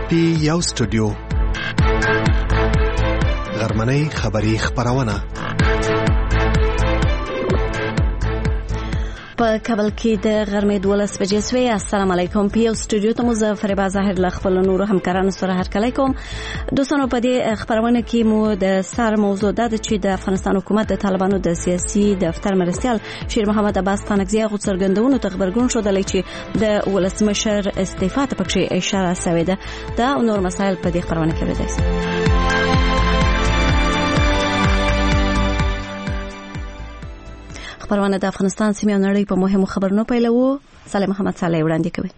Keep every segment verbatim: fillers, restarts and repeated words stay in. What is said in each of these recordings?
پی یو سټوډیو غرمنۍ خبری خبرونه په کابل کې د غرمې دولس بجې سوې. السلام علیکم. پی یو سټوډیو ته مو زه فریبا ظاهر له خپل نورو همکارانو سره هرکلی کوم. دوستانو په دې خبرونه کې مو د سر موضوع ده چې د افغانستان حکومت د طالبانو د سیاسي دفتر مرستیال شیر محمد عباس تانکزی غو څرګندونو ته خبرګون شولای چې د ولسمشر استعفا ته پکې اشاره شوې ده. دا نور مسایل په دې خبرونه کې راځي. خبرونه د افغانستان سیمې او نړۍ په مهمو خبرونو پیلوو. سلام محمد صالح وړاندې کوي.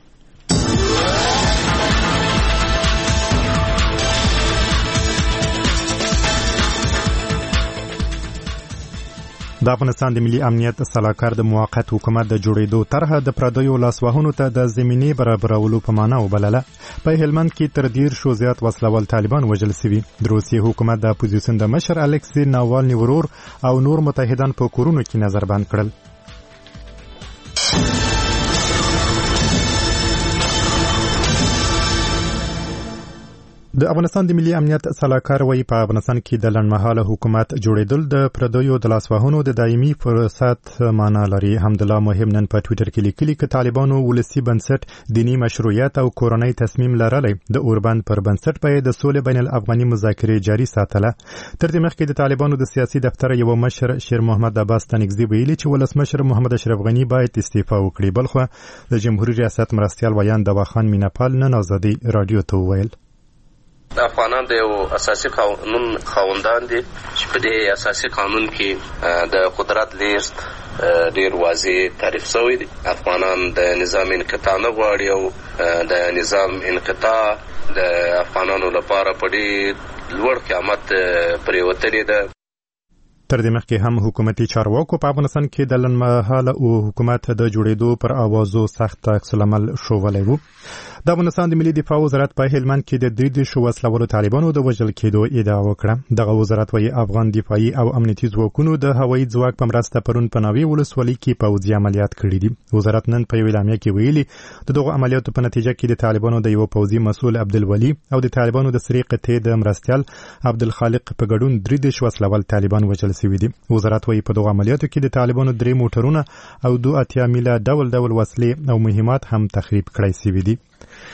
د افغانستان د ملي امنیت سلاکار د موقت حکومت د جوړېدو طرحه د پردیو لاسوهنو ته د زمینې برابرولو په معنا وبلله. په هلمند کې تر ډیر شو زیات وسلوال طالبان وژل شوي. د روسیې حکومت د اپوزیسیون د مشر الکسی ناوالني ورور او نور متحدان په کورونو کې نظربند کړل. د افغانستان د ملي امنیت سلاکار وایي په افغانستان کې د لنډمهاله حکومت جوړېدل د پردیو د لاسوهنو د دایمي فرصت معنا لري. حمدالله مهم نن په ټویټر کې لیکلي چې طالبانو ولسي بنسټ دینی مشروعیت او کورنۍ تصمیم لرلی د اوربند پر بنسټ په د سولې بین الافغاني مذاکرې جاري ساتله. تر دې مخکې د طالبانو د سیاسي دفتر یو مشر شیر محمد عباس تانکزی ویلي چې ولسمشر محمد اشرف غنی باید استعفا وکړي. بلخو د جمهوریت ریاست مرستیال ویان دواخان میناپال نن ازادي رادیو ته وویل افغانان د یو اساسي قانون خاوندان دي چې په دې اساسي قانون کې د قدرت لیست ډیر واضح تعریف شوی دی. افغانان د نظام انقطاع نه غواړي او د نظام انقطاع د افغانانو لپاره په ډیر لوړ قیمت پریوتلې ده. تر دې مخکې هم حکومتي چارواکو په افغانستان کې د لنډمهاله حکومت د جوړېدو پر اوازو سخت عکس العمل ښوولی و. د افغانستان د ملي دفاع وزارت په هلمند کې د درې شو وسلوالو طالبانو د وژل کېدو ادعا وکړه. دغه وزارت وايي افغان دفاعي او امنیتي ځواکونو د هوایي ځواک په مرسته پرون په ناوې ولسوالۍ کې پوځي عملیات کړي دي. وزارت نن په یوه اعلامیه کې ویلي د دغو عملیاتو په نتیجه کې د طالبانو د یو پوځي مسؤل عبدالولي او د طالبانو د سری قطعې د مرستیال عبدالخالق په ګډون درې شو وسلوال طالبان وژل شوي دي. وزارت وايي په دغو عملیاتو کې د طالبانو درې موټرونه او دوه اتیا میله ډول ډول وسلې او مهمات هم تخریب کړای شوي دي.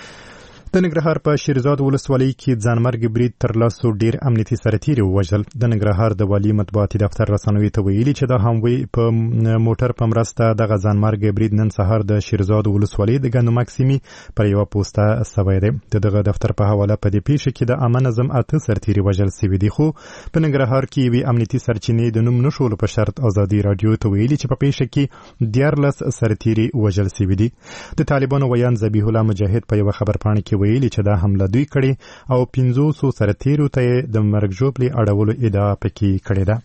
د ننګرهار په شیرزاد ولسوالۍ کې ځانمرګ برید تر لاسو ډیر امنیتي سرتیري ووژل. د ننګرهار د والي مطبوعاتي دفتر رسنوي ته ویلي چې د هموی په موټر په مرسته دغه ځانمرګ برید نن سهار د شیرزاد ولسوالۍ د ګندمک سیمې پر یوه پوسټه سوی دی. د دغه دفتر په حواله په دې پیښه کې د عامه نظم اته سرتیري وژل شوي دي. خو په ننګرهار کې یوې امنیتي سرچینې د نوم نښولو په شرط ازادي رادیو ته ویلي چې په پیښه کې دیارلس سرتیري وژل شوي دي. د طالبانو ویان ذبیح الله مجاهد په یوه خبرپاڼه کې ویلي چې دا حمله دوی کړي او پنځوسو سرتیرو ته د مرګ ژوبلې اړولو ادعا پکې کړې ده.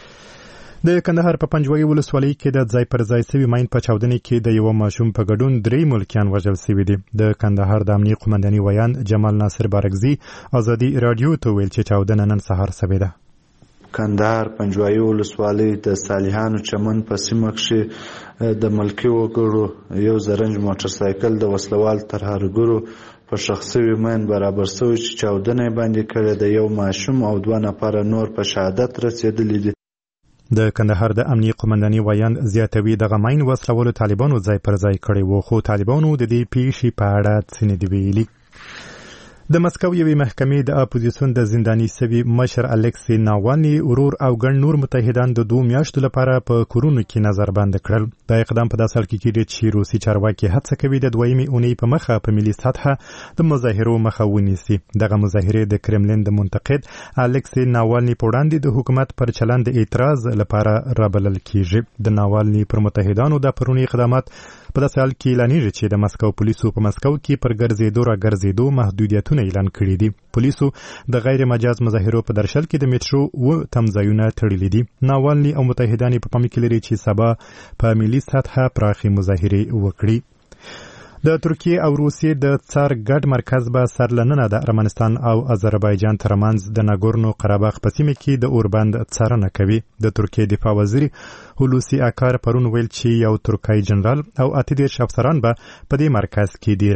د کندهار په پنجوایي ولسوالۍ کې د ځای پر ځای سوي ماین په چاودنې کې د یو ماشوم په ګډون درې ملکیان وژل شوي دي. د کندهار د امنیه قومنداني ویان جمال ناصر بارګزي ازادي رادیو ته ویل چې چاودنه نن سهار شوې ده. کندهار پنجوایي ولسوالۍ د صالحانو چمن په سیمه کې د ملکي وګړو یو زرنج موټر سایکل د وسلوال ترهګرو په شخصي ماین برابر شوی چې چاودنه باندې کړې د یو ماشوم او دوه نفر نور په شهادت رسیدلي دي. د کندهار د امنیه قومنداني ویان زیاتوي دغه ماین وسلوالو طالبانو ځای پر ځای کړی و. خو طالبانو د دې پیښې په اړه څه نه دی ویلي. د مسکو یوې محکمې د اپوزیسیون د زنداني سوي مشر الکسی ناوالني ورور او ګڼ نور متحدان د دوه میاشتو لپاره په کورونو کې نظربند کړل. دا اقدام په داسې حال کې کېږي چې روسي چارواکي هڅه کوي د دویمې اونۍ په مخه په ملي سطحه د مظاهرو مخه ونیسي. دغه مظاهرې د کرملین د منتقد الکسی ناوالني په وړاندې د حکومت پر چلند د اعتراض لپاره رابلل کېږي. د ناوالني پر متحدانو د پرونی اقدامات په داسې حال کې اعلانېږي چې د مسکو پولیسو په مسکو کې پر ګرځېدو را ګرځېدو محدودیتونه اعلان کړي دي. پولیسو د غیر مجاز مظاهرو په درشل کې د میټرو و تمځایونه تړلي دي. ناوالني او متحدان په پام کې لري چې سبا په ملي سطحه پراخي مظاهرې وکړي. د ترکیه او روسیې د څار ګډ مرکز به سرلننه د ارمنستان او آذربایجان ترمنځ د ناګورنو قرهباغ په سیمه کې د اوربند څارنه کوي. د ترکیه دفاع وزیر هولوسی اکار پرون ویل چې یو ترکای جنرال او اته دیرش افسران به په دې مرکز کې دیروي.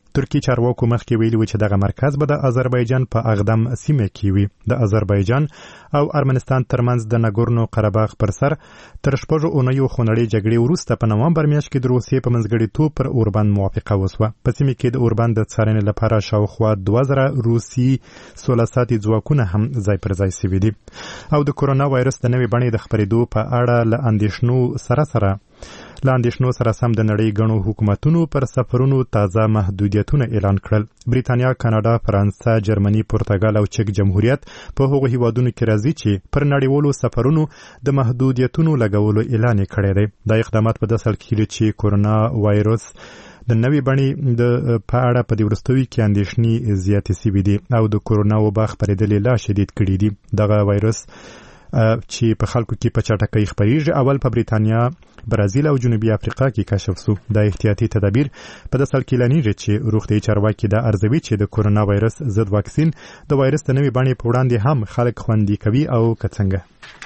ترکی چارواکو مخکې ویلي و چې دغه مرکز به د آذربایجان په اقدم سیمه کې وي. د آذربایجان او ارمنستان ترمنځ د ناګورنو قرهباغ پر سر تر شپږو اونیو خونړۍ جګړې وروسته په نومبر میاشت کې د روسیې په منځګړیتوب پر اوربند موافقه وسوه. په سیمه کې د اوربند د څارنې لپاره شاوخوا دوه زره روسي سوله ساتي ځواکونه هم ځای پر ځای سوي دي. او د کورونا وایرس د نوې بڼې د خپرېدو په اړه له اندېښنو سره سره له اندېښنو سره سم د نړۍ ګڼو حکومتونو پر سفرونو تازه محدودیتونه اعلان کړل. بریتانیا، کاناډا، فرانسه، جرمني، پرتګال او چک جمهوریت په هغو هیوادونو کې راځي چې پر نړیوالو سفرونو د محدودیتونو لګولو اعلان یې کړی دی. دا اقدامات په داسې حال کې دي چې کورونا وایرس د نوې بڼې د په اړه په دې وروستیو کې اندېښنې زیاتې سوي دي او د کورونا وبا خپرېدل لا شدید کړي دي. دغه وایرس چې په خلکو کې په چټکۍ خپریږي اول په بریتانیا، برازیل او جنوبي افریقا کې کشف شو. د احتیاطي تدابیر په داسې حال کې اعلانېږي چې روغتیايي چارواکي دا ارزوي چې د کورونا وایرس ضد واکسین د وایرس د نوې بڼې په وړاندې هم خلک خوندي کوي او که څنګه.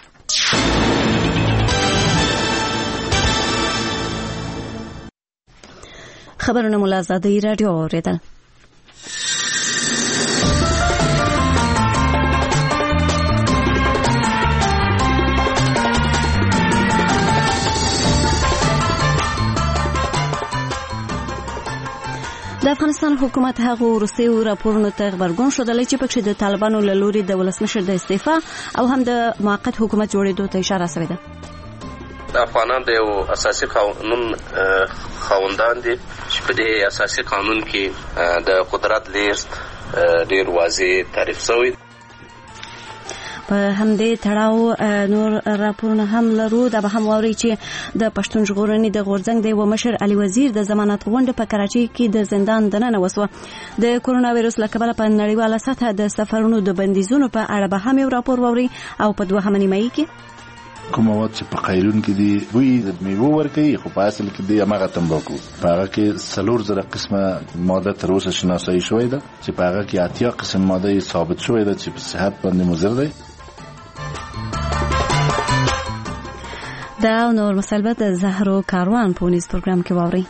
خبرونه مو له آزادۍ راډیو اورېدل. د افغانستان حکومت هغه وروستیو راپورونو ته غبرګون ښودلی چې پکې د طالبانو له لوري د ولسمشر د استعفا او هم د موقت حکومت جوړېدو ته اشاره شوې ده. د افغانان د یو اساسي قانون خاوندان دي چې په دې اساسي قانون کې د قدرت لیست ډېر واضح تعریف شوی دی. په همدې تړاو نور راپورونه هم لرو. دا به هم واوري چې د پښتون ژغورنې د غورځنګ د یو مشر علي وزیر د ضمانت غونډه په کراچۍ کې د زندان دننه وسوه. د کورونا وایرس له کبله په نړیواله سطحه د سفرونو د بندیزونو په اړه به هم یو راپور واوري او په دوهمه نیمایي کې کوم مواد چې په قایلون کې دي وی د میوه ورکوي خو په اصل کې دی هغه تمباکو په هغه کې څلور زره قسمه ماده تر اوسه شناسایی شوې ده چې په هغه کې اتیا قسم ماده ثابت شوې ده چې په صحت باندې مضر دی. دا نور مسایل به د زهرو کاروان په ونیز پروګرام کې واوري.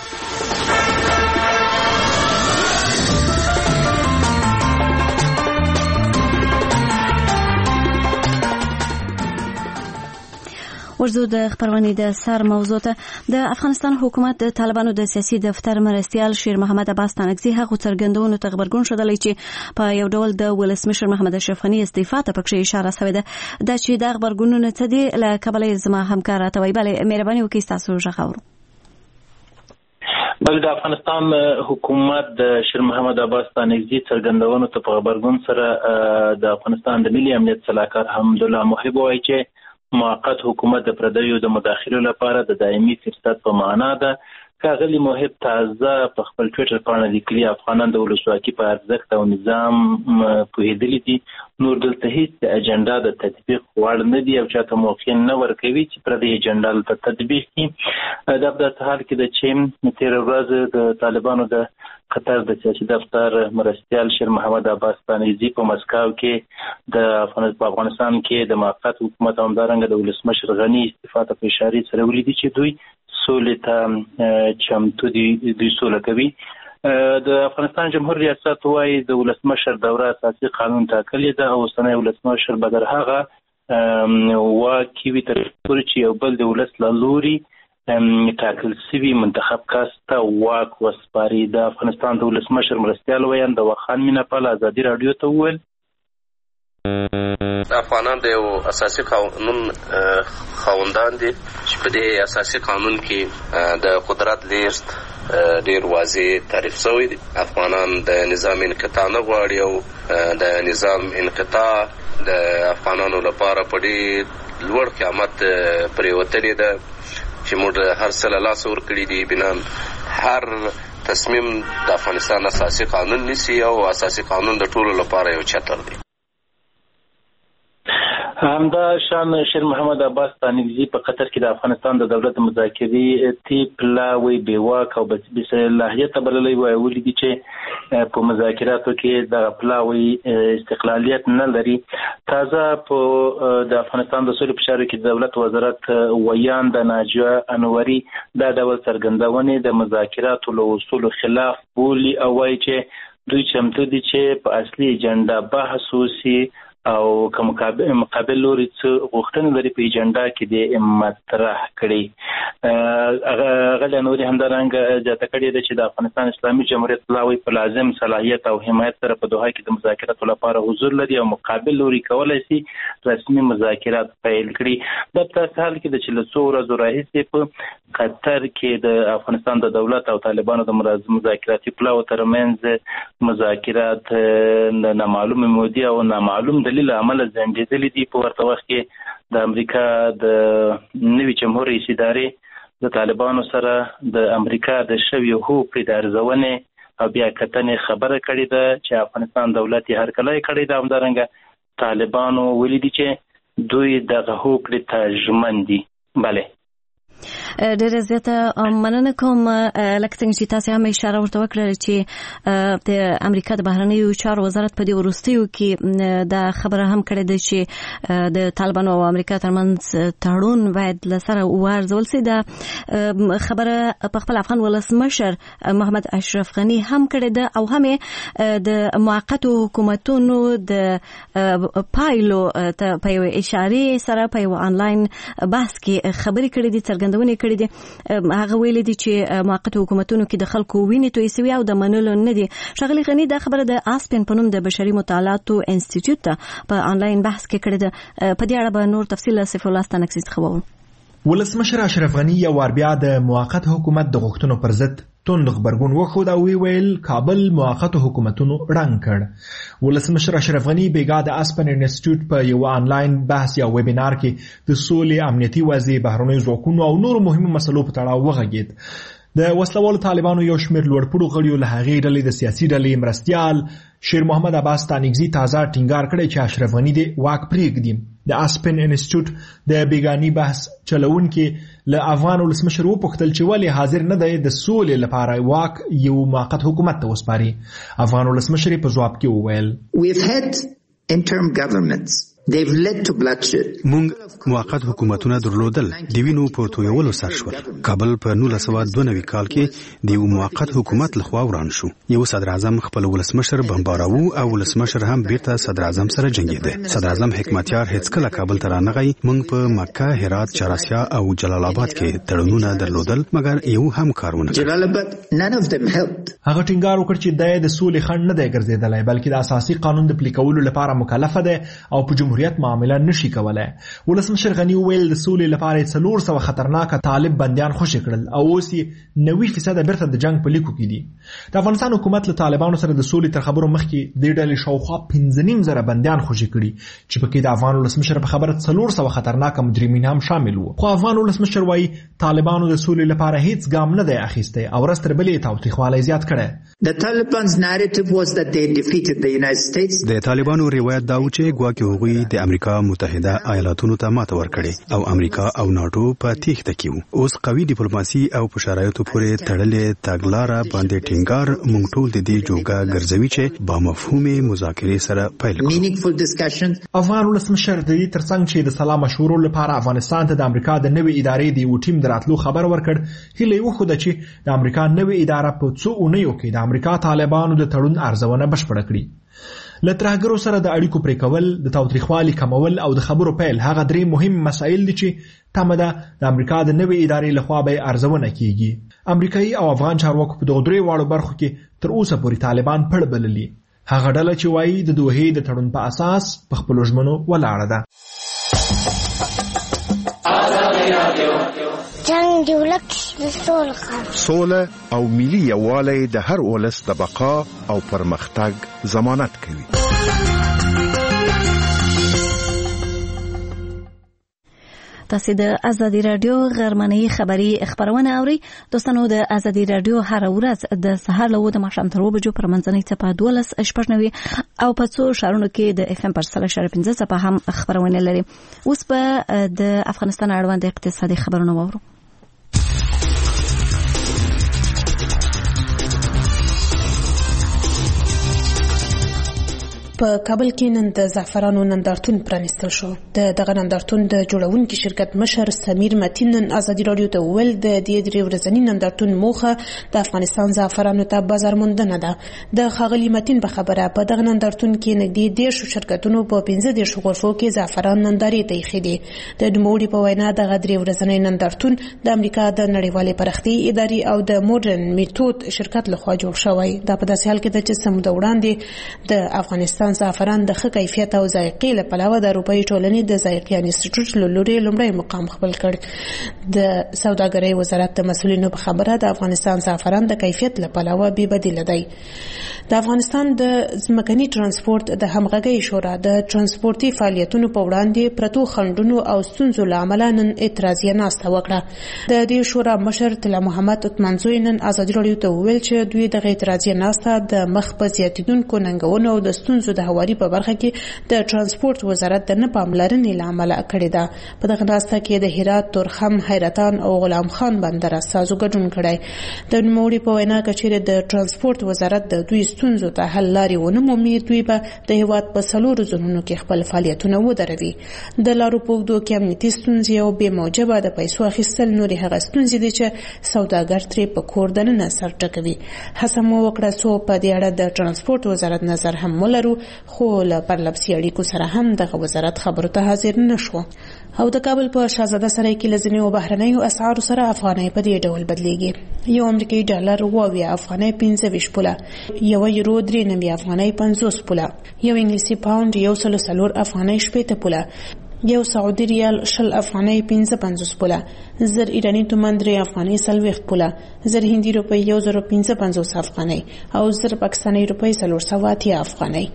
ورزو د خبرونې د سر موضوع ته د افغانستان حکومت د طالبانو د سیاسي دفتر مرستیال شیر محمد عباس تانکزي هغه څرګندونو ته غبرګون ښودلی چې په یو ډول د ولسمشر محمد اشرف غني استعفا ته پکې اشاره شوې ده. دا چې دا غبرګونونه څه دي له کبله زما همکار راته وایي. بله مهرباني وکړئ ستاسو غږ اورو. بل د افغانستان حکومت د شیر محمد عباس تانکزي څرګندونو ته په غبرګون سره د افغانستان د ملي امنیت سلاکار حمدالله محب وایي چې موقت حکومت د پردیو د مداخلو لپاره د دایمي فرصت په معنا ده. ښاغلي محب تازه په خپل ټویټر باندې لیکلي افغانان د ولسواکي په ارزښت او نظام پوهېدلي دي، نور دلته هیڅ اجنډا د تطبیق وړ نه دي او چاته موقع نه ورکوي چې پردی اجنډا ته تطبیق کړي. دا په داسې حال کې ده چې تېره ورځ د طالبانو د قطر د سیاسي دفتر مرستیال شیر محمد عباس تانکزي په مسکو کې د افغانستان کې د موقت حکومت او همدارنګه د ولسمشر غني استعفا ته په اشارې سره ولیدي چې دوی سولې ته چمتو دي، دوی سوله کوي. د افغانستان جمهور ریاست وايي د ولسمشر دوره اساسي قانون ټاکلې ده او اوسنی ولسمشر به در هغه واک وي تر څو چې یو بل د ولس له لوري ټاکل سوي منتخب کس ته واک وسپاري. د افغانستان د ولسمشر مرستیال ویان د وخان میناپال ازادي رادیو ته وویل افغانان د یو اساسي قانون خاوندان دي چې په دې اساسي قانون کې د قدرت لیست ډېر واضح تعریف شوی دی. افغانان د نظام انقطاع نه غواړي او د نظام انقطاع د افغانانو لپاره په ډېر لوړ قیامت پرېوتلې ده چې موږ هر څه له لاسه ورکړي دي. بنان هر تصمیم د افغانستان اساسي قانون نیسي او اساسي قانون د ټولو لپاره یو چتر دی. همدا شان شیر محمد عباس ستانکزي په قطر کې د افغانستان د دولت مذاکرې تی پلاوی بیواک او بس صلاحیت بللی وای ولې چې په مذاکراتو کې د پلاوی استقلالیت نه لري. تازه په د افغانستان د سولې په چارو کې د دولت وزارت ویان د ناجیه انوري دا ډول څرګندونې د مذاکراتو له اصولو خلاف بولي او وایي چې دوی چمتو دي چې په اصلي اجنډا بحث وشي او کوم مقابل لوري څه غوښتنه لري په اجنډا کې د مطرح کړي. هغه نوري همدارنګه جاته کړي چې د افغانستان اسلامي جمهوریت پلاوی په لازم صلاحیت او حمایت سره په دوحه کې د مذاکراتو لپاره حضور لري او مقابل لوري کولای شي رسمي مذاکرات پیل کړي. د په حال کې د چې له څو ورځې راهیسې په قطر کې د افغانستان د دولت او طالبانو د مذاکراتي پلاو ترمنځ مذاکرات نامعلوم مودي او نامعلوم دلیل عمل ځنډېدلې دي. په ورته وخت کې د امریکا د نوي جمهور رئیس ادارې د طالبانو سره د امریکا د شوي هوکړې د ارزونې او بیا کتنې خبره کړې ده چې افغانستان دولت یې هرکلی کړی ده. همدارنګه طالبانو ویلي دي چې دوی دغه هوکړې ته ژمن دي. بله ډېر زیاته مننه کوم. لکه څنګه چې تاسو هم اشاره ورته وکړه چې د امریکا د بهرنیو چارو وزارت په دې وروستیو کې دا خبره هم کړې ده چې د طالبانو او امریکا ترمنځ تړون باید له سره وارزول شي. دا خبره په خپل افغان ولسمشر محمد اشرف غني هم کړې ده او هم د موقتو حکومتونو د پایلو ته په یو اشاره سره په یو آنلاین بحث کې خبرې کړې دي، څرګندونې کړې دي. هغه ویلي دي چې موقت حکومتونو کې د خلکو وینې توی سوي او د منلو نه دي. ښاغلي غني دا خبره د آسپن په نوم د بشري مطالعاتو انسټیټیوټ ته په آنلاین بحث کې کړې ده. په دې اړه به نور تفصیل له سیف الله ستانکزي څخه واورو. ولسمشر اشرف غني یو وار بیا د موقت حکومت د غوښتنو پر ضد توند خبرګون وښود او ویل کابل موقت حکومتونو رنګ کړ. ولسمشر اشرف غني بیګا د آسپن انسټیټیوټ په یو آنلاین بحث یا ویبینار کې د سولې، امنیتي وضعیت، بهرنیو ځواکونو او نورو مهمو مسلو په تړاو وغږېد. د وسلوالو طالبانو یو شمېر لوړپوړو غړیو له هغې ډلې د سیاسي ډلې مرستیال شیر محمد عباس ستانکزي تازه ټینګار کړی چې اشرف غني د واک پرېږدي. د آسپن انسټیټیوټ د بیګاني بحث چلونکي له افغان ولسمشر وپوښتل چې ولې حاضر نه دی د سولې لپاره واک یو موقت حکومت ته وسپاري. افغان ولسمشر په ځواب کې وویل We've had interim governments. They've led to bloodshed. مونږ موقت حکومتونه درلودل، د وینو په تویولو سر شول. کابل په نولس سوه دوه نوي کال کې د یو موقت حکومت لخوا وران شو. یو صدر اعظم خپل ولسمشر بمباراوه او ولسمشر هم بیرته صدر اعظم سره جنگیده. صدر اعظم حکمتیار هیڅ کله کابل ته رانغی. مونږ په مکه، هرات، چهاراسیا او جلال آباد کې تړونونه درلودل، مګر یو هم کارونه کړ. جلال آباد none of them helped. هغه ټینګار وکړ چې د سولې خنډ نه دی ګرځېدلی، بلکې د اساسي قانون د پلي کولو لپاره مکلفه ده او په جمهوریت معامله نشي کولای. ولسمشر غني ویل د سولې لپاره څلور سوه خطرناک طالب بندیان خوشي کړل او اوس یې نوي فیصد بیرته د جنگ په لیکو کې دي. د افغانستان حکومت له طالبانو سره د سولې تر خبرو مخکې د ډلې شاوخوا پنځه نیم زره بندیان خوشي کړي چې پکې د افغان ولسمشر په خبره څلور سوه خطرناک مجرمین هم شامل وو. خو افغان ولسمشر وايي طالبانو د سولې لپاره هیڅ ګام نه دی اخیستی او رستر بلې تاوتریخوالی زیات کړی. The Taliban's narrative was that they defeated the United States. د طالبانو روایت دا و چې ګواکې هغوی د امریکا متحده ایالاتونو ته ماته ورکړې او امریکا او ناټو په تیښته کې وو. اوس قوي ډیپلوماسي او په شرایطو پورې تړلې تګلاره باندې ټینګار موږ ټول د دې جوګه ګرځوي چې با مفهومې مذاکرې سره پیل کړو. Meaningful discussion. افغان ولسمشر د دې ترڅنګ چې د سلا مشورو لپاره افغانستان ته د امریکا د نوې ادارې د یو ټیم دراتلو خبر ورکړ. هیله یې وښوده چې د امریکا نوې اداره په څو اونیو کې د امریکا طالبانو د تړون ارزونه بشپړه کړي. له ترهګرو سره د اړیکو پرې کول، د تاوتریخوالي کمول او د خبرو پیل هغه درې مهم مسایل دي چې تمه ده د امریکا د نوې ادارې لخوا به ارزونه کیږي. امریکایي او افغان چارواکو په دغه درې واړو برخو کې تر اوسه پورې طالبان پړ بللي. هغه ډله چې وایي د دوحې د تړون په اساس په خپلو ژمنو ولاړه ده. جنگ دی ولک د سولې سوله او ملي یووالی د هر ولس د بقا او پرمختګ ضمانت کوي. تاسو د ازادي رادیو غرمنۍ خبری خبرونه اوري. دوستانو د ازادي رادیو هر ورځ د سهار له وده ماښام تر وبجو پر منځنۍ څپه دولس شپږنوي او په څو شهرونو کې د اف ام پر سل شر پنځه څپه هم خبرونه لري. اوس په د افغانستان اړوند اقتصادي خبرونه وورو. په کابل کې نن د زعفرانو نندارتون پرانیستل شو. د دغه نندارتون د جوړونکي شرکت مشر سمیر متین نن ازادي رادیو ته وویل د دې درې ورځني نندارتون موخه د افغانستان زعفرانو ته بازار موندنه ده. د ښاغلي متین په خبره په دغه نندارتون کې نږدې دېرشو شرکتونو په پنځه دېرشو غرفو کې زعفران نندارې ته ایښي دي. د نوموړي په وینا دغه درې ورځنی نندارتون د امریکا د نړیوالې پراختیایي ادارې او د مودرن میتود شرکت لخوا جوړ شوی. دا په داسې حال کې ده چې څه موده وړاندې د افغانستان زعفران د ښه کیفیت او ذایقې له پلوه د اروپایي ټولنې د ذایقې انسټیټیوټ له لوري لومړی مقام خپل کړ. د سوداګرۍ وزارت د مسؤلینو په خبره د افغانستان زعفران د کیفیت له پلوه بې بدیله دی. د افغانستان د ځمکني ترانسپورت د همغږۍ شورا د ترانسپورتي فعالیتونو په وړاندې پرتو خنډونو او ستونزو له امله نن اعتراضیه ناسته وکړه. د دې شورا مشر طلا محمد عثمانزوی نن ازادي رادیو ته وویل چې دوی دغه اعتراضیه ناسته د مخ په زیاتیدونکو ننګونو او د ستونزو د هواري په برخه کې د ترانسپورت وزارت د نه پاملرنې له امله کړې ده. په دغه ناسته کې د هرات، تورخم، حیرتان او غلام خان بندر اساسو ګډون کړی. د نوموړي په وینا که چیرې د ترانسپورت وزارت د دوی ستونزو ته حل لارې ونه مومي، دوی به د هیواد په څلورو زونونو کې خپل فعالیتونه ودروي. د لارو په اوږدو کې امنیتي ستونزې او بې موجبه د پیسو اخیستل نورې هغه ستونزې دي چې سوداګر ترې په کور دننه سر ټکوي. هڅه مو وکړه څو په دې اړه د ترانسپورت وزارت نظر هم ولرو، خو له پرلپسې اړیکو سره هم دغه وزارت خبرو ته حاضر نه شو. او د کابل په شاهزاده سرای کې له ځینو بهرنیو اسعارو سره افغانۍ په دې ډول بدلیږي. یو امریکایي ډالر اووه اویا افغانۍ پنځه ویشت پوله، یو یورو درې نوي افغانۍ پنځوس پوله، یو انګلیسي پاونډ یو سلو څلور افغانۍ شپېته پوله، یو سعودي ریال شل افغانۍ پنځه پنځوس پوله، زر ایراني تومان درې افغانۍ څلوېښت پوله، زر هندي روپۍ یو زر پنځه پنځوس افغانۍ او زر پاکستاني روپۍ څلور سوه اتیا افغانۍ.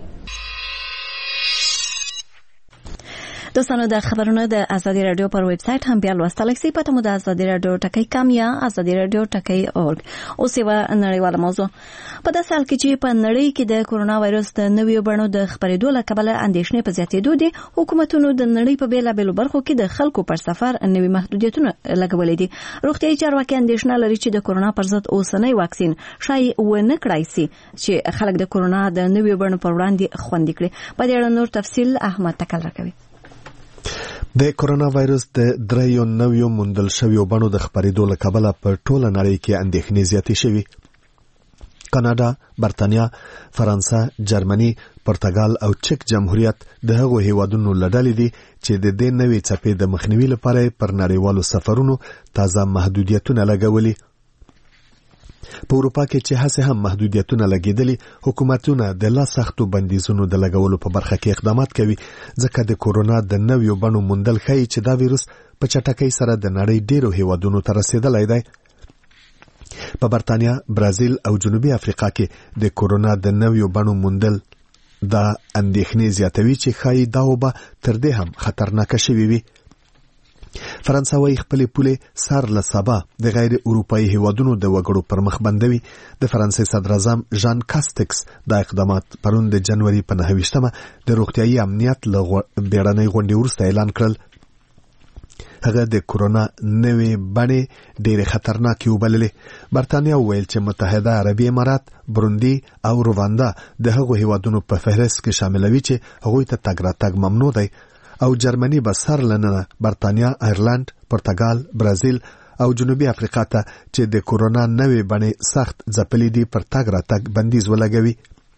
دوستانو د خبرونو د ازادي رادیو پر ویب سټ هم بیا لوستلی شئ. پته مو د ازادي رادیو ټکی کام یا ازادي رادیو ټکی اورګ. اوس یوه نړیواله موضوع. په داسې حال کې چې په نړۍ کې د کورونا وایرس د نویو بڼو د خپرېدو له کبله اندېښنې په زیاتېدو دي، حکومتونو د نړۍ په بېلابېلو برخو کې د خلکو پر سفر نوي محدودیتونه لګولي دي. روغتیایي چارواکي اندېښنه لري چې د کورونا پر ضد اوسنی واکسین ښایي ونه کړای سي چې خلک د کورونا د نویو بڼو پر وړاندې خوندي کړي. په دې اړه نور تفصیل احمد تکل راکوي. د کورونا وایرس د دریو نویو موندل شویو بڼو د خپرېدو له کبله په ټوله نړۍ کې اندېښنې زیاتې شوي. کاناډا، برتانیا، فرانسه، جرمني، پرتګال او چک جمهوریت د هغو هیوادونو له ډلې دي چې د دې نوې څپې د مخنیوي لپاره پر نړیوالو سفرونو تازه محدودیتونه لګولي. په اروپا کې چې هڅې هم محدودیتونه لګېدلي، حکومتونه د لا سختو بندیزونو د لګولو په برخه کې اقدامات کوي، ځکه د کورونا د نویو بڼو موندل ښیي چې دا ویروس په چټکۍ سره د نړۍ ډیرو هیوادونو ته رسېدلی دی. په برتانیا، برازیل او جنوبي افریقا کې د کورونا د نویو بڼو موندل دا اندېښنې زیاتوي چې ښایي دا وبه تر دې هم خطرناکه شوې وي. فرانسه وايي خپلې پولې سار له سبا د غیر اروپایي هیوادونو د وګړو پر مخ بندوي. د فرانسې صدراعظم ژان کاستکس دا اقدامات پرون د جنوري په نهه ویشتمه د روغتیایي امنیت له بیړنۍ غونډې وروسته اعلان کړل. هغه د کورونا نوې بڼې ډېرې خطرناکې وبللې. برتانیا وویل چې متحده عربي امارات، بروندي او رواندا د هغو هیوادونو په فهرست کې شاملوي چې هغوی ته تګ راتګ ممنوع دی، او جرمني به سر لننه برتانیا، ایرلند، پرتګال، برازیل او جنوبي افریقا ته چې د کورونا نوې بڼې سخت ځپلې دي پر تګ راتګ بندیز ولګوي.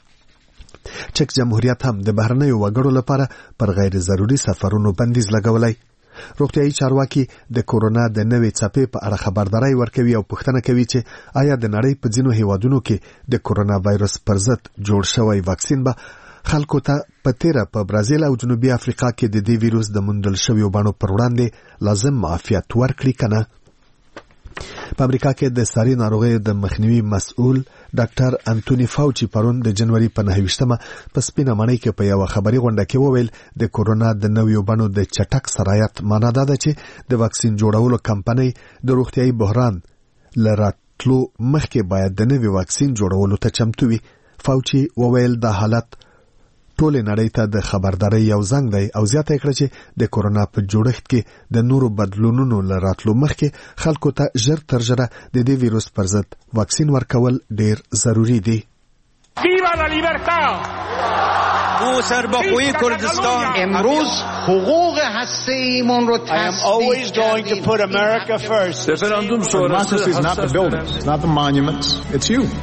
چک جمهوریت هم د بهرنیو وګړو لپاره پر غیر ضروري سفرونو بندیز لګولی. روغتیایي چارواکي د کورونا د نوې څپې په اړه خبرداری ورکوي او پوښتنه کوي چې آیا د نړۍ په ځینو هیوادونو کې د کورونا وایرس پر ضد جوړ شوی واکسین به خلکو ته په تیره په برازیل او جنوبي افریقا کې د دې ویروس د موندل شویو بڼو پر وړاندې لازم معافیت ورکړي کنه. په امریکا کې د ساري ناروغیو د مخنیوي مسؤل ډاکټر انټونی فاوچي پرون د جنوري په نهه ویشتمه په سپینه ماڼۍ کې په یو خبري غونډه کې وویل د کورونا د نویو بڼو د چټک سرایت معنا دا ده چې د واکسین جوړولو کمپنۍ د روغتيایي بحران لراتلو مخکې باید د نوي واکسین جوړولو ته چمتو وي. فاوچي وویل دا حالت ټول نړۍ ته د خبرداري یو زنګ دی او زیاته کړه چې د کورونا په جوړښت کې د نورو بدلونونو لراتلو مخکې خلکو ته ژر تر ژره د دې ویروس پر ضد واکسین ورکول ډیر ضروری دی. ویوا لا لیبرتا او سربخوی کردستان امروز حقوق هسته‌ایمون رو I am always going to put America first. Referendum sonrası is not the buildings, not the monuments, it's you.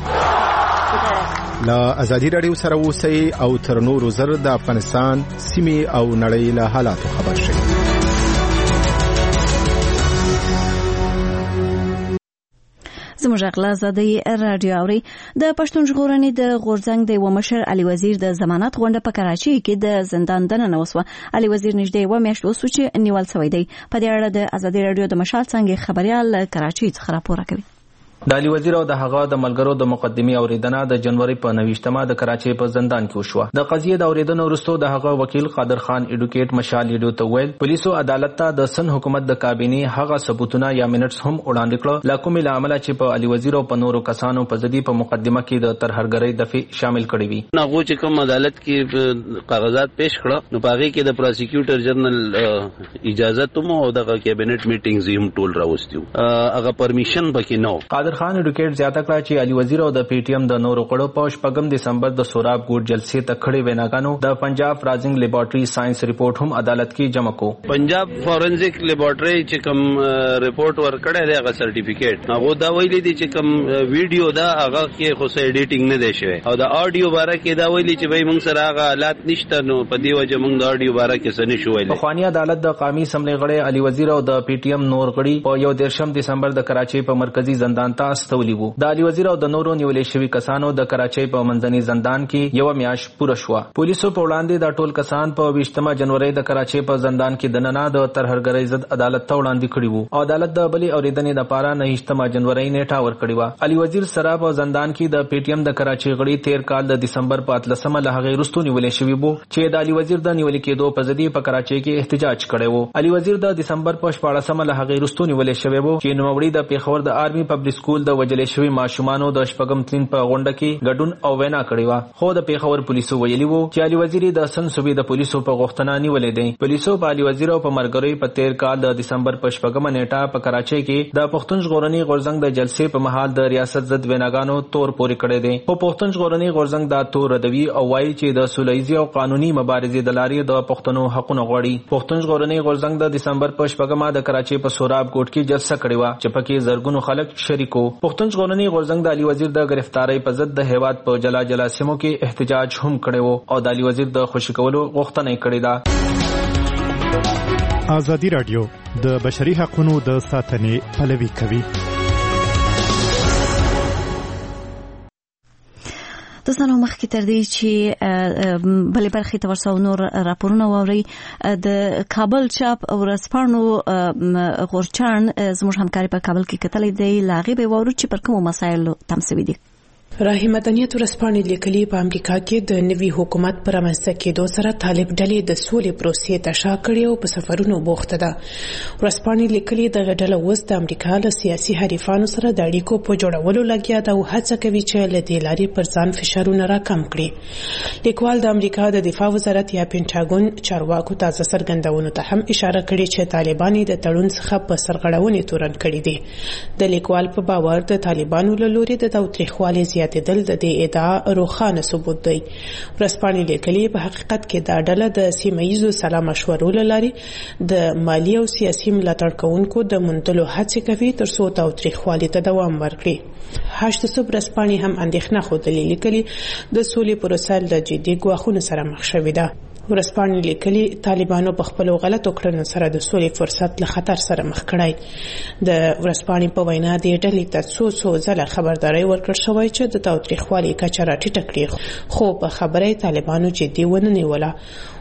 لا ازادي رادیو سره اوسئ او تر نورو زر د افغانستان سیمې او نړۍ له حالاتو خبر شئ. زموږ اغلا زادی رادیو اوري د پښتون ژغورنې د غورځنګ د و مشر علي وزیر د ضمانت غونډه په کراچۍ کې د زندان دننه وسوه. علي وزیر نږدې و میاشت وسو چې نیول شوی دی. په دې اړه د ازادي رادیو د مشال څنګه خبريال کراچۍ څخه راپور کوي. د علي وزیر او د هغه د ملګرو د مقدمي اوریدنه د جنوري په نوښتمه د کراچۍ په زندان کې وشوه. د قضیې د اوریدنو وروسته د هغه وکیل قادر خان اډوکیټ مشال لیډو ته ویل پولیسو عدالت ته د سن حکومت د کابینې هغه ثبوتونه یا منټس هم وړاندې کړل لا کومې عمله چې په علي وزیر او په نورو کسانو په ځدی په مقدمه کې د ترهرګرۍ دفع شامل کړي وي. هغه چې کوم عدالت کې کاغذات پیش کړه نو پاره کې د پروسیکیوټر جنرال اجازه ته مو او د کابینټ میټینګز هم ټول راوستیو هغه پرمیشن پکې نو. قادر خان اډوکیټ زیاته کړه چې علي وزیر او د پی ټی ایم د نورو کړو په شپږم دسمبر د سوراب ګوټ جلسې ته کړي ویناګانو د پنجاب رازنګ لیبارټري ساينس ریپورت هم عدالت کې جمع کو. پنجاب فورنزیک لیبارټري چې کوم ریپورت ورکړی دی هغه سرټیفیکیټ هغه دا ویلي دي چې کوم ویډیو دا هغه کې خو ایډیټینګ نه دی شوی او د اډیو باره کې دا ویلي چې وای موږ سره هغه حالات نشته نو په دی وجه موږ د اډیو باره کې څه نشو ویلي. خوانی عدالت د قومي اسمبلی غړي علي وزیر او د پی ټی ایم نور غړي په یو دیرشم دسمبر د کراچۍ په مرکزی زندان ته استولی وو. د علي وزیر او د نورو نیولې شوی کسانو د کراچۍ په منځني زندان کې یو میاشت پوره شو. پولیسو په وړاندې د ټول کسان په ویشتمه جنوري د کراچۍ په زندان کې د نننه د ترهرګرۍ ضد عدالت ته وړاندې کړي وو. عدالت د بلی اوریدنې لپاره نهشتمه جنوري نیټه ورکړی و. علي وزیر سره په زندان کې د پی ټی ایم د کراچۍ غړي تیر کال د دسمبر په اتلسمه له هغه وروسته نیولې شوی وو چې د علي وزیر د نیولې کېدو په ځدی په کراچۍ کې احتجاج کړی وو. علي وزیر د دسمبر په شپاړسمه له هغه وروسته نیولې شوی وو چې نوموړي د پیښور د آرمي پبلک سکول د وجلې شوی ماشومانو د شپږم تلین په غونډه کې ګډون او وینا کړې و. خو د پیښور پولیسو ویلي وو چې علي وزیر د سن صوبې د پولیسو په غوښتنه نیولې دي. پولیسو په علي وزیر او په مرګري په تیر کال د دسمبر په شپږمه نیټه په کراچۍ کې د پښتون ژغورنې غورځنګ د جلسې په مهال د ریاست ضد ویناګانو تور پورې کړې دي. په پښتون ژغورنې غورځنګ دا تور ردوي او وایي چې د سولهییزي او قانوني مبارزې د لارې د پښتنو حقوقو غوړي. پښتون ژغورنې غورځنګ د دسمبر په شپږمه د کراچۍ په سوراب کوټ کې جلسه کړې و چې پکې زرګونو خلک شریکو. پښتون ژغورنې غورځنګ د علي وزیر د گرفتاری په ضد د هیواد په جلا جلا سیمو کې احتجاج هم کړی وو او د علي وزیر د خوشی کولو غوښتنه یې کړې ده. ازادي رادیو د بشري حقوقو د ساتنې پلوي کوي. دوستانو مخکې تر دې چې بلې برخې ته ورسو نور راپورونه واوري د کابل چاپ او ورځپاڼو غورچاڼ زموږ همکاري په کابل کې کتلې دی لاغي به واورو چې پر کومو مسایلو تمسوي دي. راهي مدنیت ورځپاڼې لیکلي په امریکا کې د نوي حکومت پر رامنځته کېدو سره طالب ډلې د سولې پروسې ته شا کړې او په سفرونو بوخته ده. ورځپاڼې لیکلي دغه ډله اوس د امریکا له سیاسي حریفانو سره د اړیکو په جوړولو لګیا ده او هڅه کوي چې له دې لارې پر ځان فشارونه راکم کړي. لیکوال د امریکا د دفاع وزارت یا پینټاګون چارواکو تازه څرګندونو ته هم اشاره کړې چې طالبان د تړون څخه په سرغړونې تورن کړي دي. د لیکوال په باور د طالبانو له لوري د تاوتریخوالي زیاتېدل د دې ادعا روښانه ثبوت دی. ورځپاڼې لیکلي په حقیقت کې دا ډله د سیمه ییزو سلا مشورو له لارې د مالي او سیاسي ملاتړ کوونکو د موندلو هڅې کوي تر څو تاوتریخوالي ته دوام ورکړي. هشت صبح ورځپاڼې هم اندېښنه ښودلې لیکلي د سولې پروسه له جدي ګواښونو سره مخ شوې ده. ورځپاڼې لیکلي طالبانو په خپلو غلطو کړنو سره د سولې فرصت له خطر سره مخ کړی. د ورځپاڼې په وینا دې ډلې ته څو څو ځله خبرداری ورکړل شوی چې د تاوتریخوالي کچه راټیټه کړي خو په خبره طالبانو جدي ونه نیوله.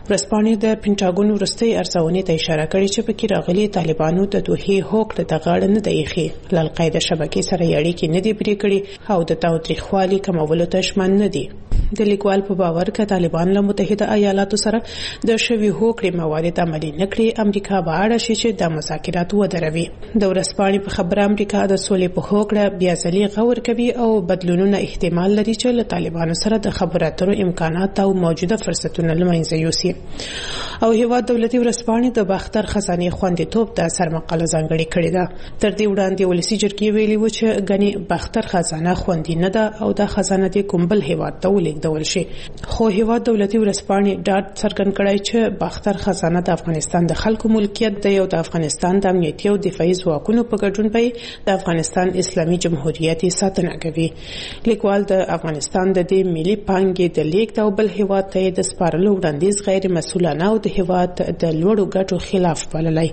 ورځپاڼې د پینټاګون وروستۍ ارزونې ته اشاره کړې چې پکې راغلي طالبانو د دوحې هوکړه د غاړه نه دی ایښې، له القاعده شبکې سره یې اړیکې نه دي پرې کړې او د تاوتریخوالي کمولو ته ژمن نه دي. د لیکوال په باور که طالبان له متحده ایالاتو سره د شوي هوکړې موارد عملي نه کړي، امریکا به اړه شي چې د مذاکرات ودروي. د ورځپاڼې په خبره امریکا د سولې په هوکړه بیا ځلي غور کوي او بدلونونه احتمال لري چې له طالبانو سره د خبرو اترو امکانات او موجوده فرصتونه له منځه یوسي. او هیواد دولتي ورځپاڼې د باختر خزانې خوندیتوب د سرمقاله ځانګړې کړې ده. تر دې وړاندې ولسي جرګې ویلي و چې غني باختر خزانه خوندي نه ده او د خزانه د کومبل هیواد ته ولیږدول شي. خو هیواد دولتي ورځپاڼې ډاډ څرګند کړی چې باختر خزانه د افغانستان د خلکو ملکیت دی او د افغانستان د امنیتي او دفاعي ځواکونو په ګډون به د افغانستان اسلامي جمهوریت ساتنه کوي. لیکوال د افغانستان د دې ملي پانګې د لیږد او بل هیواد ته د سپارلو وړاندیز غیر مسؤلانه او د هیواد د لوړو ګټو خلاف بللی.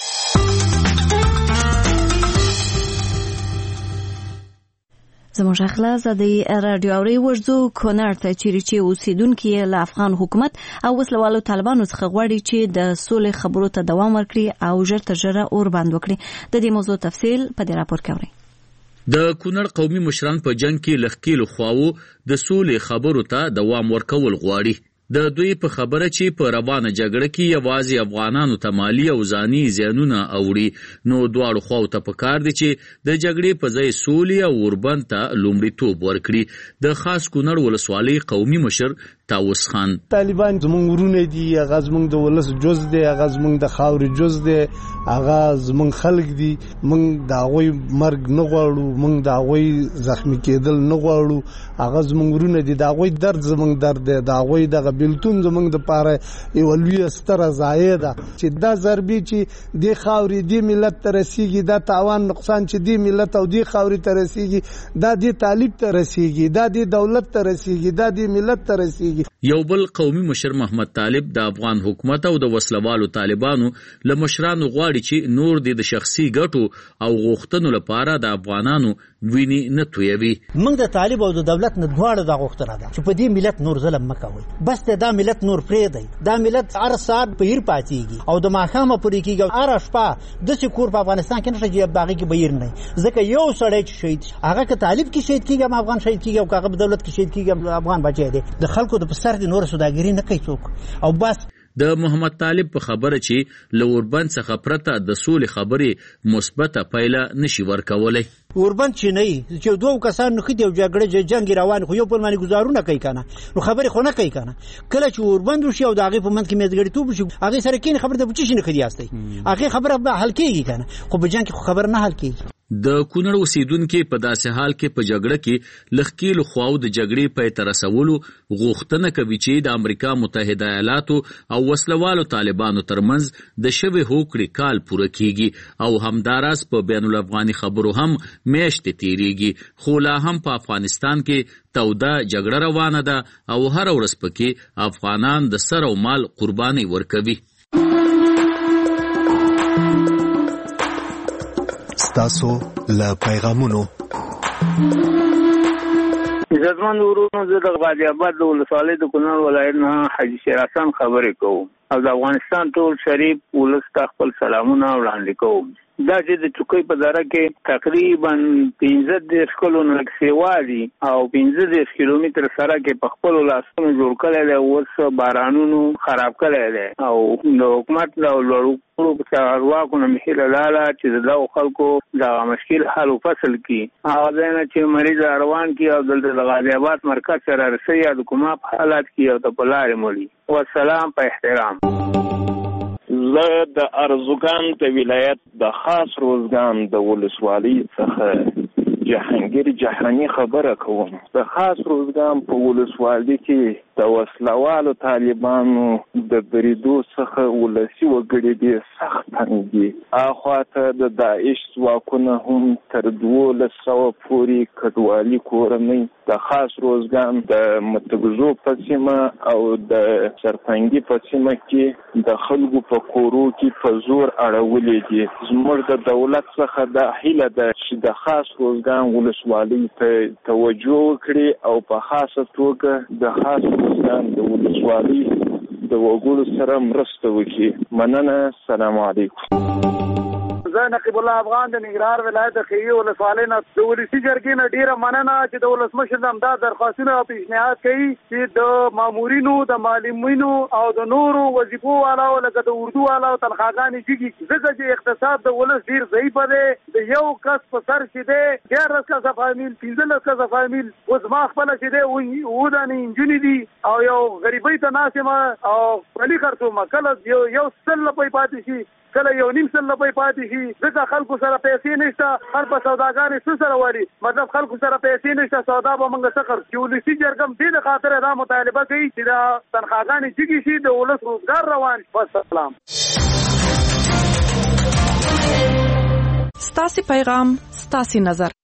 زموږ اخلاص د رادیو اوري ورزو کونړ ته چیرې چې اوسیدونکو له افغان حکومت او وسلوالو طالبانو څخه غواړي چې د سولې خبرو ته دوام ورکړي او ژر تر ژره اور بند وکړي. د دې موضوع تفصیل په دې راپور کې اورئ. د کونړ قومي مشران په جنگ کې لخکېلو خواو د سولې خبرو ته دوام ورکول غواړي. د دوی په خبره چې په روانه جګړه کې یوازې افغانانو ته مالی او ځاني زیانونه اوړي، نو دواړو خواو ته پکار دي چې د جګړې په ځای سولې او اوربند ته لومړیتوب ورکړي. د خاص کونړ ولسوالۍ قومي مشر تاوس خان: طالبان زمونږ ورونه دي، هغه زمونږ د ولس جز دی، هغه زمونږ د خاورې جز دی، هغه زمونږ خلک دي. مونږ د هغوی مرګ نه غواړو، مونږ د هغوی زخمی کېدل نه غواړو. هغه زمونږ ورونه دي، د هغوی درد زمونږ درد دی، د هغوی دغه بیلتون زمونږ د پاره یوه لویه ستره ضایع ده چې دا ضربې چې دې خاورې دې ملت ته رسیږي، دا تاوان نقصان چې دې ملت او دې خاورې ته رسیږي، دا دې طالب ته رسیږي، دا دې دولت ته رسیږي، دا دې ملت ته رسیږي. یو بل قومي مشر محمد طالب د افغان حکومت او د وسلوالو طالبانو له مشرانو غواړي چې نور د شخصي ګټو او غوښتنو لپاره د افغانانو ویني نه تویوي. موږ د طالب او د دولت نه دواړو د غوښتنه ده چې په دې ملت نور ظلم مکوي. بس دا ملت نور پرېږدئ. دا ملت هر ساعت په هیر پاتېږي او د ماښامه پورې کېږي. هره شپه داسې کور په افغانستان کې نشته چې په هغې کې به هیر نه وي، ځکه یو سړی چې شهید هغه که طالب کې شهید کېږي هم افغان شهید کېږي او که هغه په دولت کې شهید کېږي هم افغان بچی دی. د خلکو د په سر دي نور سوداګري نه کوي څوک. او بس د محمد طالب په خبره چې له اوربند څخه پرته د سولې خبرې مثبته پایله نشي ورکولی. اوربند چې نه وي چې دوه کسان نښتي او جګړه جنګ روان خو یو بل باندې ګزارونه کوي که نه، نو خبرې خو نه کوي که نه. کله چې اوربند وشي او د هغې په منځ کې میزګړیتوب وشي، هغې سره کښېني خبرې ته په څه شي نښتي یاستئ، هغې خبره به حل کېږي که نه، خو په جنګ کې خو خبره نه حل کېږي. د کونړ اوسیدونکو په داسې حال کې په جګړه کې لخکېلو خواو د جګړې پای ته رسولو غوښتنه کوي چې د امریکا متحده ایالاتو او وسلوالو طالبانو ترمنځ د شوې هوکړې کال پوره کیږي او همداراز په بین الافغاني خبرو هم میاشتې تیریږي. خو لا هم په افغانستان کې توده جګړه روانه ده او هر ورځ پکې افغانان د سر او مال قرباني ورکوي. ستاسو له پیغامونو عزتمن ورونو، زه د غازي آباد د ولسوالۍ د کونړ ولایت نه حاجي شیر حسن خبرې کوم او د افغانستان ټول شریف ولس ته خپل سلامونه وړاندې کوم. دا چې د چوکۍ په دره کې تقریبا پنځه دېرش کلونه لږ سیوا دي او پنځه دېرش کیلومتر سړک یې په خپلو لاسونو جوړ کړی دی، اوس بارانونو خراب کړی دی او د حکومت د لوړو چارواکو نه مې هیله دا ده چې د دغو خلکو دغه مشکل حل و فصل کړي، هغه ځای نه چې مریض روان کړي او دلته د غازي آباد مرکز سره رسوي یا د کومه په حالات کې او ته په لارې مولي. والسلام په احترام. زه د ارزګان د ولایت د خاص روزګان د ولسوالۍ څخه جهانگیر جهانی خبره کوم. د خاص روزګان په ولسوالۍ کې د وسلوالو طالبانو د بریدو څخه ولسي وګړي ډېر سخت تنګ دي. اخواته د داعش ځواکونه هم تر دولس سوه پورې کډوالي کورنۍ د خاص روزګان د متګزو په سیمه او د سرپنګي په سیمه کې د خلکو په کورو کې په زور اړولې دي. زموږ د دولت څخه د هیله ده چې د خاص روزګان ولسوالۍ ته توجه وکړي او په خاصه توګه د خاص روزګان د ولسوالۍ د وګړو سره مرسته وکړي. مننه. السلام علیکم. زه نقیب الله افغان د ننګرهار ولایت د خیری ولسوالۍ نه د ولسي جرګې نه ډیره مننه چې د ولسمشر د همدا درخواستونه او پیشنهاد کوي چې د مامورینو د معلمینو او د نورو وظیفو والاو لکه د اردو والاو تنخواګانې جګي ځکه چې اقتصاد د ولس ډیر ضعیف دی. د یو کس په سر چې دی ډېر کس فامیل پنځلس کس فامیل اوس ما خپل چې دی و د انجونی دي او یو غریبۍ ته ناسمه او پلي خرڅومه کله یو یو سل لپی پاتې شي کله یو نیم سل لپی پاتې شي ځکه خلکو سره پیسې نشته. هر په سوداګانې څه سره واري مطلب خلکو سره پیسې نشته سودا به موږ څه خرڅ کیو. ولسي جرګه دې د خاطر دا مطالبه کوي چې دا تنخواګانې جګې شي د ولس روزګار روان شي. والسلام. ستاسو پیغام ستاسو نظر.